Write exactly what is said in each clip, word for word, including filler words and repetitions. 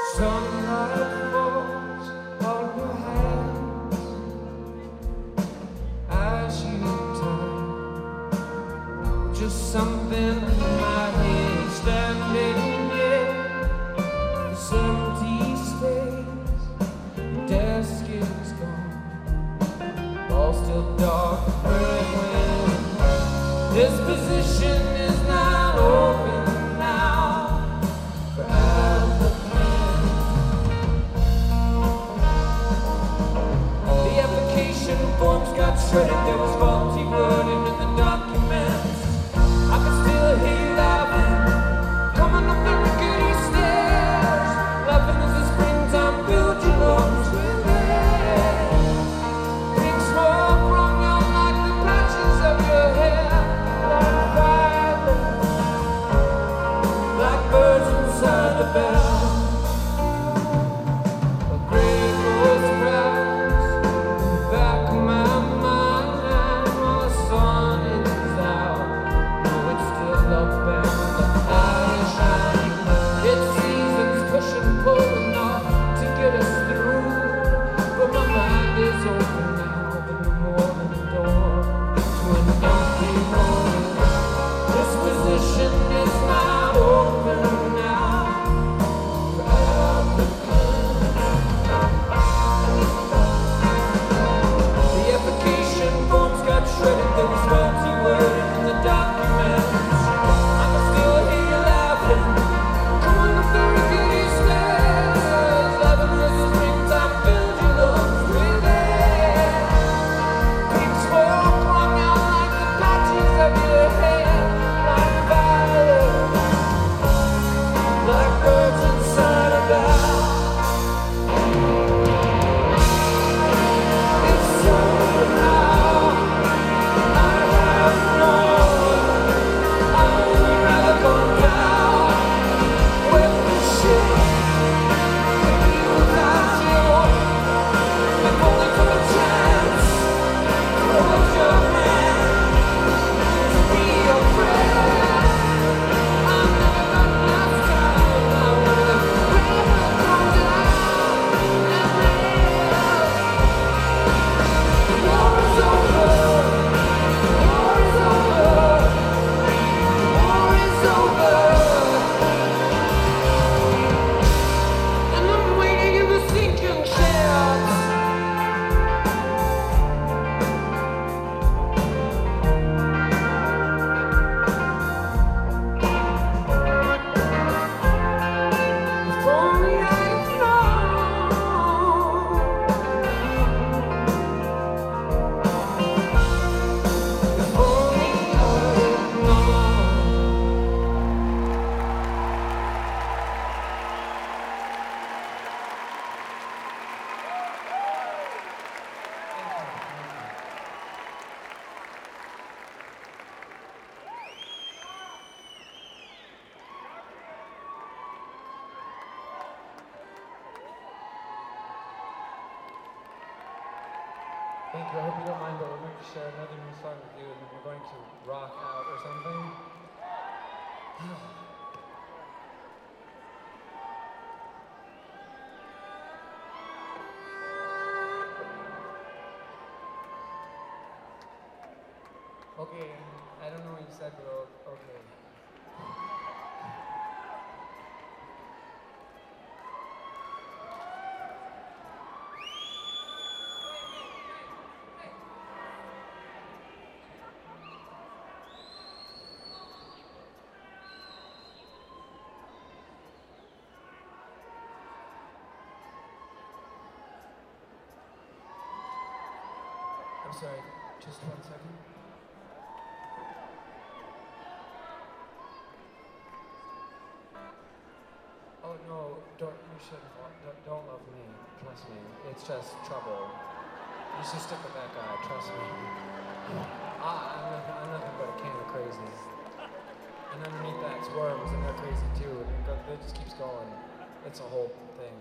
Sunlight falls on your hands as you turn. Just something in my head standing there. This empty space, your desk is gone. All still dark, burning wind. This position is not open now for forms got shredded, there was faulty wording in the documents. I could still hear you laughing, coming up the rickety stairs, laughing as the springtime filled your lungs with air. Pink smoke rung out like the patches of your hair, like violets, like birds inside a bell. Thank you. I hope you don't mind, but we're going to share another new song with you, and then we're going to rock out or something. Okay, I don't know what you said, but okay. I'm sorry, just one second. Oh no, don't, you shouldn't, don't, don't love me, trust me. It's just trouble. You should stick with that guy, trust me. Ah, I'm nothing, I'm nothing but a can of crazy. And underneath that's worms, and they're crazy too, and it, go, it just keeps going. It's a whole thing.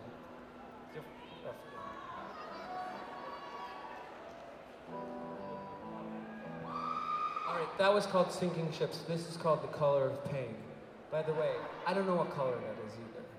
Alright, that was called Sinking Ships. This is called The Color of Pain. By the way, I don't know what color that is either.